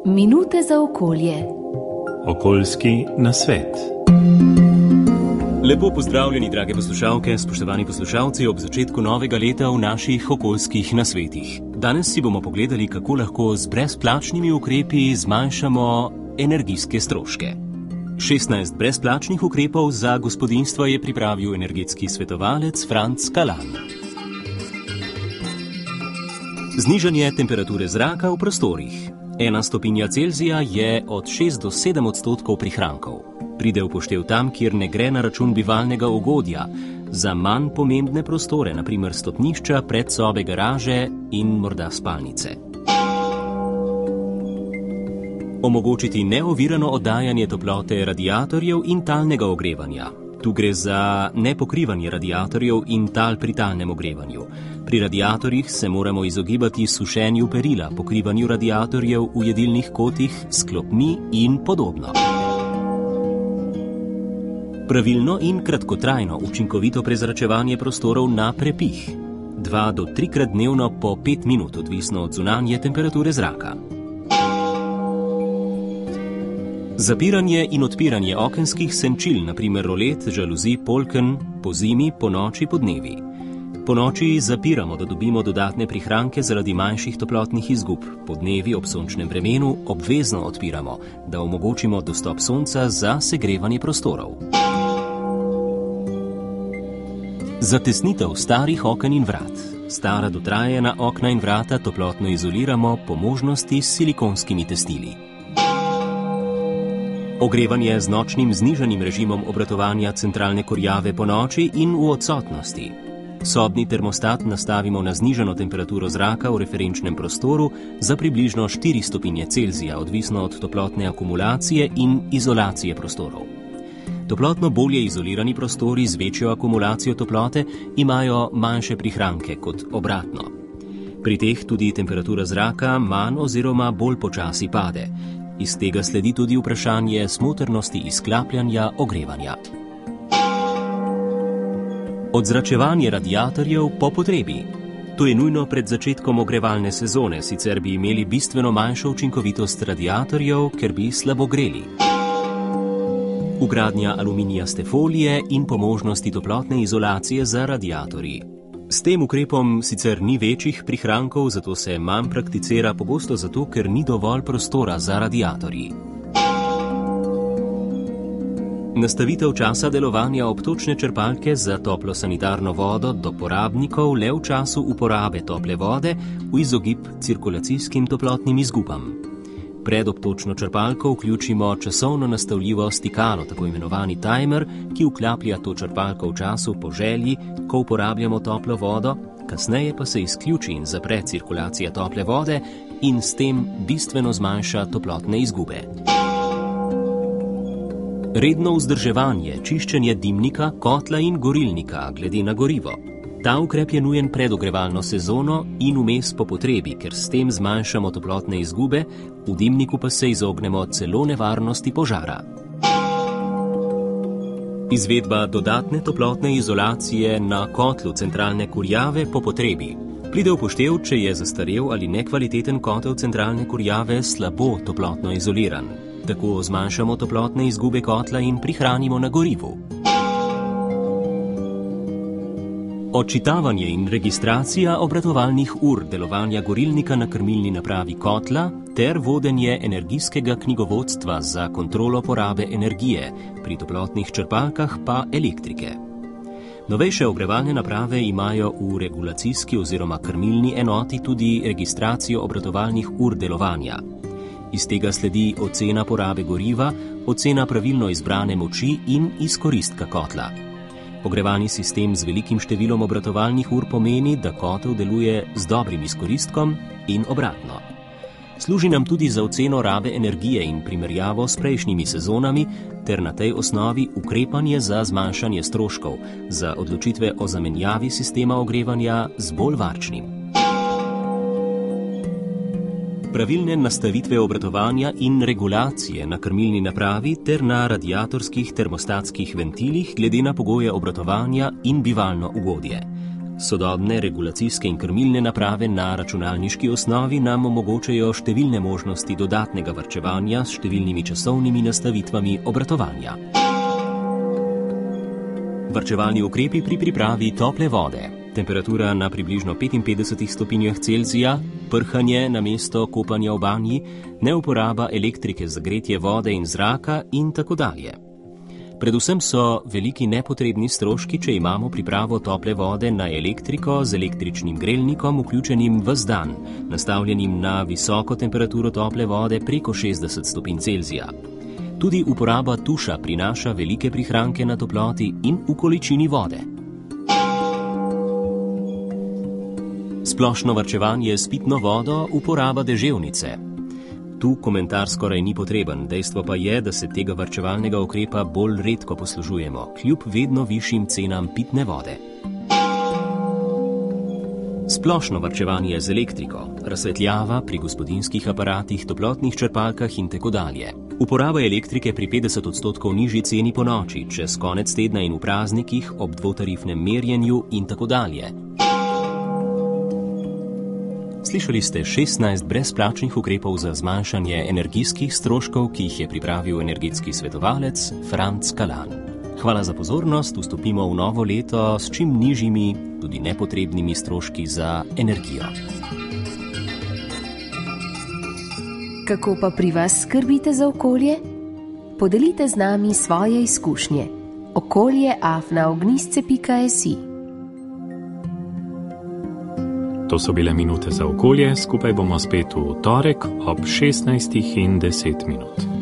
Minute za okolje. Okoljski nasvet. Lepo pozdravljeni, drage poslušalke, spoštovani poslušalci, ob začetku novega leta v naših okoljskih nasvetih. Danes si bomo pogledali, kako lahko z brezplačnimi ukrepi zmanjšamo energijske stroške. 16 brezplačnih ukrepov za gospodinjstvo je pripravil energetski svetovalec Franc Kalan. Znižanje temperature zraka v prostorih. 1 stopinja Celzija je od 6 do 7 odstotkov prihrankov. Pride v poštev tam, kjer ne gre na račun bivalnega ugodja, za manj pomembne prostore, na primer stopnišča, predsobe, garaže in morda spalnice. Omogočiti neovirano oddajanje toplote radiatorjev in talnega ogrevanja. Tu gre za nepokrivanje radiatorjev in tal pri talnem ogrevanju. Pri radiatorjih se moramo izogibati sušenju perila, pokrivanju radiatorjev v jedilnih kotih, s klopmi in podobno. Pravilno in kratkotrajno učinkovito prezračevanje prostorov na prepih. 2 do 3 krat dnevno po 5 minut, odvisno od zunanje temperature zraka. Zapiranje in odpiranje okenskih senčil, na primer rolet, žaluzij, polken, po zimi, po noči, po dnevi. Po noči zapiramo, da dobimo dodatne prihranke zaradi manjših toplotnih izgub. Po dnevi ob sončnem vremenu obvezno odpiramo, da omogočimo dostop sonca za segrevanje prostorov. Zatesnitev starih oken in vrat. Stara dotrajana okna in vrata toplotno izoliramo, po možnosti s silikonskimi testili. Ogrevanje z nočnim znižanim režimom obratovanja centralne kurjave po noči in v odsotnosti. Sobni termostat nastavimo na znižano temperaturo zraka v referenčnem prostoru za približno 4 stopinje Celzija, odvisno od toplotne akumulacije in izolacije prostorov. Toplotno bolje izolirani prostori z večjo akumulacijo toplote imajo manjše prihranke kot obratno. Pri teh tudi temperatura zraka manj oziroma bolj počasi pade. Iz tega sledi tudi vprašanje smotrnosti izklapljanja ogrevanja. Odzračevanje radiatorjev po potrebi. To je nujno pred začetkom ogrevalne sezone, sicer bi imeli bistveno manjšo učinkovitost radiatorjev, ker bi slabo greli. Vgradnja aluminijaste folije in po možnosti toplotne izolacije za radiatorji. S tem ukrepom sicer ni večjih prihrankov, zato se manj prakticira, pogosto zato, ker ni dovolj prostora za radiatorji. Nastavitev časa delovanja obtočne črpalke za toplo sanitarno vodo do porabnikov le v času uporabe tople vode v izogib cirkulacijskim toplotnim izgubam. Pred obtočno črpalko vključimo časovno nastavljivo stikalo, tako imenovani timer, ki vklaplja to črpalko v času po želji, ko uporabljamo toplo vodo, kasneje pa se izključi in zapre cirkulacija tople vode in s tem bistveno zmanjša toplotne izgube. Redno vzdrževanje, čiščenje dimnika, kotla in gorilnika glede na gorivo. Ta ukrep je nujen pred ogrevalno sezono in vmes po potrebi, ker s tem zmanjšamo toplotne izgube, v dimniku pa se izognemo celo nevarnosti požara. Izvedba dodatne toplotne izolacije na kotlu centralne kurjave po potrebi. Pride v poštev, če je zastarel ali nekvaliteten kotel centralne kurjave slabo toplotno izoliran. Tako zmanjšamo toplotne izgube kotla in prihranimo na gorivu. Odčitavanje in registracija obratovalnih ur delovanja gorilnika na krmilni napravi kotla ter vodenje energijskega knjigovodstva za kontrolo porabe energije, pri toplotnih črpalkah pa elektrike. Novejše ogrevalne naprave imajo v regulacijski oziroma krmilni enoti tudi registracijo obratovalnih ur delovanja. Iz tega sledi ocena porabe goriva, ocena pravilno izbrane moči in izkoristka kotla. Ogrevalni sistem z velikim številom obratovalnih ur pomeni, da kotel deluje z dobrim izkoristkom in obratno. Služi nam tudi za oceno rabe energije in primerjavo s prejšnjimi sezonami ter na tej osnovi ukrepanje za zmanjšanje stroškov, za odločitve o zamenjavi sistema ogrevanja z bolj varčnim. Pravilne nastavitve obratovanja in regulacije na krmilni napravi ter na radiatorskih termostatskih ventilih glede na pogoje obratovanja in bivalno ugodje. Sodobne regulacijske in krmilne naprave na računalniški osnovi nam omogočajo številne možnosti dodatnega varčevanja s številnimi časovnimi nastavitvami obratovanja. Varčevalni ukrepi pri pripravi tople vode. Temperatura na približno 55 stopinjah Celzija, prhanje namesto kopanja v banji, neuporaba elektrike za gretje vode in zraka in tako dalje. Predvsem so veliki nepotrebni stroški, če imamo pripravo tople vode na elektriko z električnim grelnikom vključenim ves dan, nastavljenim na visoko temperaturo tople vode preko 60 stopinj Celzija. Tudi uporaba tuša prinaša velike prihranke na toploti in v količini vode. Splošno varčevanje s pitno vodo, uporaba deževnice. Tu komentar skoraj ni potreben, dejstvo pa je, da se tega varčevalnega ukrepa bolj redko poslužujemo, kljub vedno višjim cenam pitne vode. Splošno varčevanje z elektriko, razsvetljava pri gospodinjskih aparatih, toplotnih črpalkah in tako dalje. Uporaba elektrike pri 50% nižji ceni po noči, čez konec tedna in v praznikih, ob dvotarifnem merjenju in tako dalje. Slišali ste 16 brezplačnih ukrepov za zmanjšanje energijskih stroškov, ki jih je pripravil energetski svetovalec Franc Kalan. Hvala za pozornost, vstopimo v novo leto s čim nižjimi, tudi nepotrebnimi stroški za energijo. Kako pa pri vas skrbite za okolje? Podelite z nami svoje izkušnje. okolje@ognjisce.si. To so bile minute za okolje, skupaj bomo spet v torek ob 16:10.